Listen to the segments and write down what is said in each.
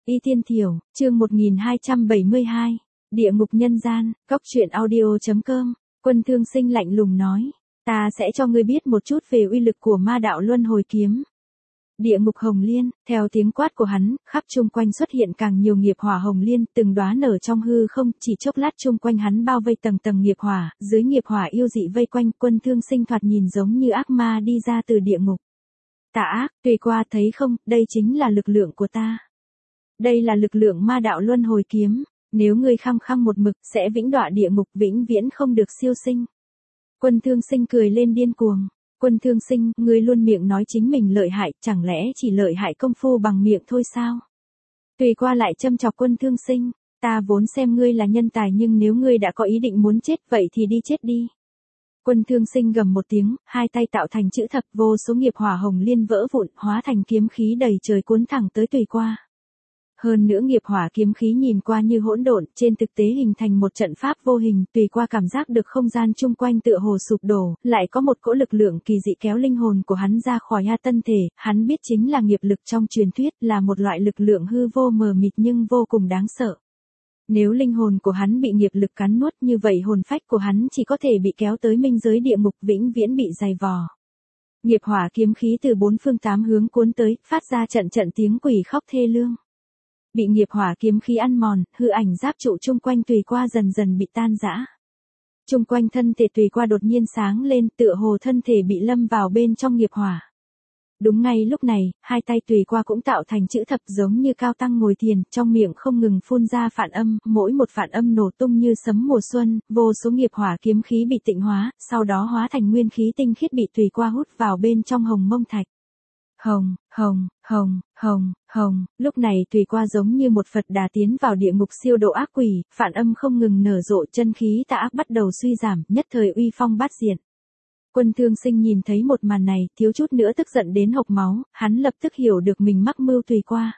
Y Tiên Thiểu, chương 1272, Địa ngục nhân gian, Cóc truyện audio.com, Quân Thương Sinh lạnh lùng nói, ta sẽ cho ngươi biết một chút về uy lực của ma đạo luân hồi kiếm. Địa ngục hồng liên, theo tiếng quát của hắn, khắp chung quanh xuất hiện càng nhiều nghiệp hỏa hồng liên, từng đóa nở trong hư không, chỉ chốc lát chung quanh hắn bao vây tầng tầng nghiệp hỏa, dưới nghiệp hỏa yêu dị vây quanh, Quân Thương Sinh thoạt nhìn giống như ác ma đi ra từ địa ngục. Tà ác, tùy qua thấy không, đây chính là lực lượng của ta. Đây là lực lượng ma đạo luân hồi kiếm, nếu ngươi khăng khăng một mực sẽ vĩnh đọa địa ngục vĩnh viễn không được siêu sinh. Quân Thương Sinh cười lên điên cuồng. Quân Thương Sinh, ngươi luôn miệng nói chính mình lợi hại, chẳng lẽ chỉ lợi hại công phu bằng miệng thôi sao? Tùy qua lại châm chọc Quân Thương Sinh, ta vốn xem ngươi là nhân tài nhưng nếu ngươi đã có ý định muốn chết vậy thì đi chết đi. Quân Thương Sinh gầm một tiếng, hai tay tạo thành chữ thập, vô số nghiệp hỏa hồng liên vỡ vụn, hóa thành kiếm khí đầy trời cuốn thẳng tới Tùy qua. Hơn nữa nghiệp hỏa kiếm khí nhìn qua như hỗn độn, trên thực tế hình thành một trận pháp vô hình, Tùy qua cảm giác được không gian chung quanh tựa hồ sụp đổ, lại có một cỗ lực lượng kỳ dị kéo linh hồn của hắn ra khỏi ha tân thể, hắn biết chính là nghiệp lực trong truyền thuyết, là một loại lực lượng hư vô mờ mịt nhưng vô cùng đáng sợ. Nếu linh hồn của hắn bị nghiệp lực cắn nuốt như vậy hồn phách của hắn chỉ có thể bị kéo tới minh giới địa ngục vĩnh viễn bị dày vò. Nghiệp hỏa kiếm khí từ bốn phương tám hướng cuốn tới, phát ra trận trận tiếng quỷ khóc thê lương. Bị nghiệp hỏa kiếm khí ăn mòn, hư ảnh giáp trụ chung quanh Tùy qua dần dần bị tan rã. Chung quanh thân thể Tùy qua đột nhiên sáng lên, tựa hồ thân thể bị lâm vào bên trong nghiệp hỏa. Đúng ngay lúc này, hai tay Tùy qua cũng tạo thành chữ thập giống như cao tăng ngồi thiền, trong miệng không ngừng phun ra phản âm, mỗi một phản âm nổ tung như sấm mùa xuân, vô số nghiệp hỏa kiếm khí bị tịnh hóa, sau đó hóa thành nguyên khí tinh khiết bị Tùy qua hút vào bên trong hồng mông thạch. Hồng, hồng, hồng, hồng, hồng, lúc này Tùy qua giống như một Phật Đà tiến vào địa ngục siêu độ ác quỷ, phản âm không ngừng nở rộ, chân khí tà ác bắt đầu suy giảm, nhất thời uy phong bát diện. Quân Thương Sinh nhìn thấy một màn này, thiếu chút nữa tức giận đến hộc máu, hắn lập tức hiểu được mình mắc mưu Tùy qua.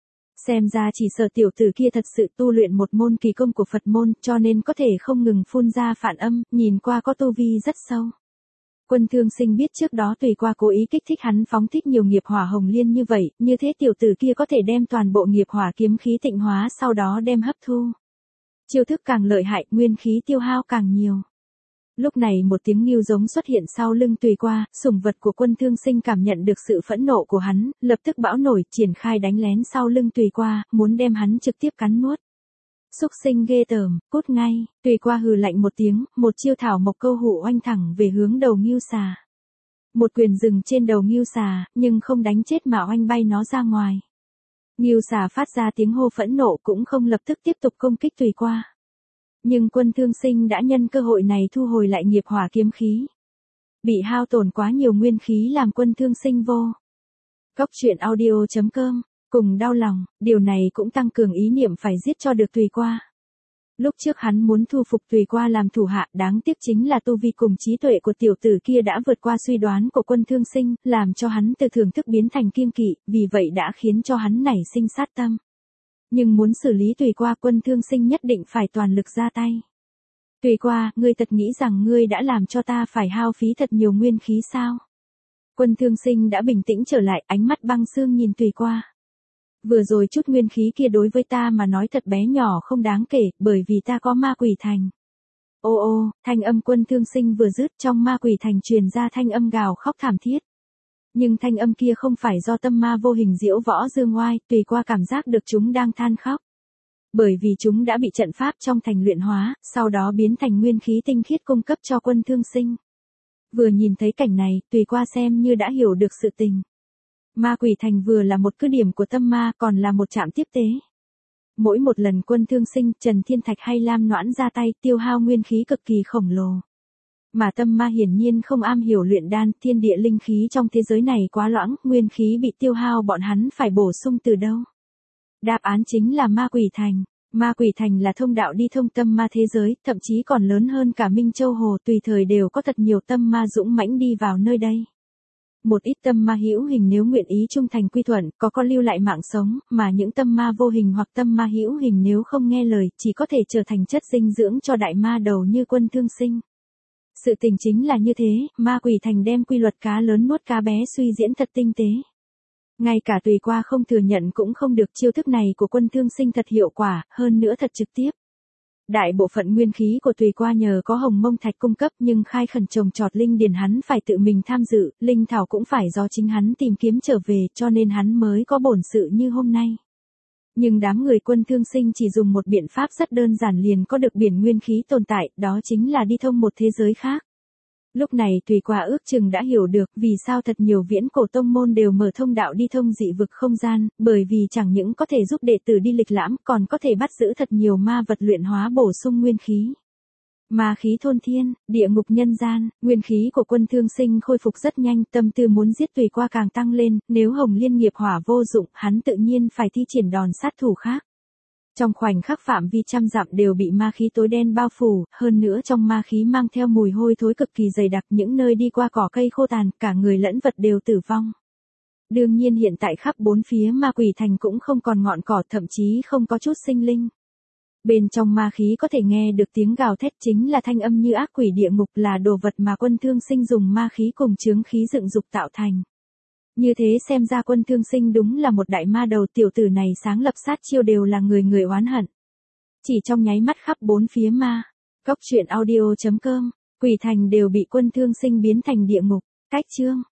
Xem ra chỉ sợ tiểu tử kia thật sự tu luyện một môn kỳ công của Phật môn, cho nên có thể không ngừng phun ra phản âm, nhìn qua có tu vi rất sâu. Quân Thương Sinh biết trước đó Tùy qua cố ý kích thích hắn phóng thích nhiều nghiệp hỏa hồng liên như vậy, như thế tiểu tử kia có thể đem toàn bộ nghiệp hỏa kiếm khí tịnh hóa sau đó đem hấp thu. Chiêu thức càng lợi hại, nguyên khí tiêu hao càng nhiều. Lúc này một tiếng ngưu giống xuất hiện sau lưng Tùy qua, sủng vật của Quân Thương Sinh cảm nhận được sự phẫn nộ của hắn, lập tức bão nổi, triển khai đánh lén sau lưng Tùy qua, muốn đem hắn trực tiếp cắn nuốt. Xúc sinh ghê tởm, cút ngay, Tùy qua hừ lạnh một tiếng, một chiêu thảo mộc câu hụ oanh thẳng về hướng đầu ngưu xà. Một quyền dừng trên đầu ngưu xà, nhưng không đánh chết mà oanh bay nó ra ngoài. Ngưu xà phát ra tiếng hô phẫn nộ cũng không lập tức tiếp tục công kích Tùy qua. Nhưng Quân Thương Sinh đã nhân cơ hội này thu hồi lại nghiệp hỏa kiếm khí. Bị hao tổn quá nhiều nguyên khí làm Quân Thương Sinh vô. Cóc truyện audio.com, cùng đau lòng, điều này cũng tăng cường ý niệm phải giết cho được Tùy qua. Lúc trước hắn muốn thu phục Tùy qua làm thủ hạ, đáng tiếc chính là tu vi cùng trí tuệ của tiểu tử kia đã vượt qua suy đoán của Quân Thương Sinh, làm cho hắn từ thưởng thức biến thành kiêng kỵ, vì vậy đã khiến cho hắn nảy sinh sát tâm. Nhưng muốn xử lý Tùy qua, Quân Thương Sinh nhất định phải toàn lực ra tay. Tùy qua, ngươi thật nghĩ rằng ngươi đã làm cho ta phải hao phí thật nhiều nguyên khí sao? Quân Thương Sinh đã bình tĩnh trở lại, ánh mắt băng xương nhìn Tùy qua. Vừa rồi chút nguyên khí kia đối với ta mà nói thật bé nhỏ không đáng kể, bởi vì ta có ma quỷ thành. Ô ô, thanh âm Quân Thương Sinh vừa dứt, trong ma quỷ thành truyền ra thanh âm gào khóc thảm thiết. Nhưng thanh âm kia không phải do tâm ma vô hình diễu võ dương oai, Tùy qua cảm giác được chúng đang than khóc. Bởi vì chúng đã bị trận pháp trong thành luyện hóa, sau đó biến thành nguyên khí tinh khiết cung cấp cho Quân Thương Sinh. Vừa nhìn thấy cảnh này, Tùy qua xem như đã hiểu được sự tình. Ma quỷ thành vừa là một cứ điểm của tâm ma, còn là một trạm tiếp tế. Mỗi một lần Quân Thương Sinh, Trần Thiên Thạch hay Lam Noãn ra tay, tiêu hao nguyên khí cực kỳ khổng lồ. Mà tâm ma hiển nhiên không am hiểu luyện đan, thiên địa linh khí trong thế giới này quá loãng, nguyên khí bị tiêu hao bọn hắn phải bổ sung từ đâu? Đáp án chính là ma quỷ thành. Ma quỷ thành là thông đạo đi thông tâm ma thế giới, thậm chí còn lớn hơn cả Minh Châu Hồ, tùy thời đều có thật nhiều tâm ma dũng mãnh đi vào nơi đây. Một ít tâm ma hữu hình nếu nguyện ý trung thành quy thuận, có lưu lại mạng sống, mà những tâm ma vô hình hoặc tâm ma hữu hình nếu không nghe lời, chỉ có thể trở thành chất dinh dưỡng cho đại ma đầu như Quân Thương Sinh. Sự tình chính là như thế, ma quỷ thành đem quy luật cá lớn nuốt cá bé suy diễn thật tinh tế. Ngay cả Tùy Qua không thừa nhận cũng không được, chiêu thức này của Quân Thương Sinh thật hiệu quả, hơn nữa thật trực tiếp. Đại bộ phận nguyên khí của Tùy Qua nhờ có Hồng Mông Thạch cung cấp, nhưng khai khẩn trồng trọt linh điền hắn phải tự mình tham dự, linh thảo cũng phải do chính hắn tìm kiếm trở về, cho nên hắn mới có bổn sự như hôm nay. Nhưng đám người Quân Thương Sinh chỉ dùng một biện pháp rất đơn giản liền có được biển nguyên khí tồn tại, đó chính là đi thông một thế giới khác. Lúc này Tùy Qua ước chừng đã hiểu được vì sao thật nhiều viễn cổ tông môn đều mở thông đạo đi thông dị vực không gian, bởi vì chẳng những có thể giúp đệ tử đi lịch lãm, còn có thể bắt giữ thật nhiều ma vật luyện hóa bổ sung nguyên khí. Ma khí thôn thiên, địa ngục nhân gian, nguyên khí của Quân Thương Sinh khôi phục rất nhanh, tâm tư muốn giết Tùy Qua càng tăng lên, nếu Hồng Liên nghiệp hỏa vô dụng, hắn tự nhiên phải thi triển đòn sát thủ khác. Trong khoảnh khắc phạm vi trăm dặm đều bị ma khí tối đen bao phủ, hơn nữa trong ma khí mang theo mùi hôi thối cực kỳ dày đặc, những nơi đi qua cỏ cây khô tàn, cả người lẫn vật đều tử vong. Đương nhiên hiện tại khắp bốn phía ma quỷ thành cũng không còn ngọn cỏ, thậm chí không có chút sinh linh. Bên trong ma khí có thể nghe được tiếng gào thét, chính là thanh âm như ác quỷ địa ngục, là đồ vật mà Quân Thương Sinh dùng ma khí cùng chướng khí dựng dục tạo thành. Như thế xem ra Quân Thương Sinh đúng là một đại ma đầu, tiểu tử này sáng lập sát chiêu đều là người oán hận. Chỉ trong nháy mắt khắp bốn phía ma. Cốc truyện audio.com, quỷ thành đều bị Quân Thương Sinh biến thành địa ngục. Cách chương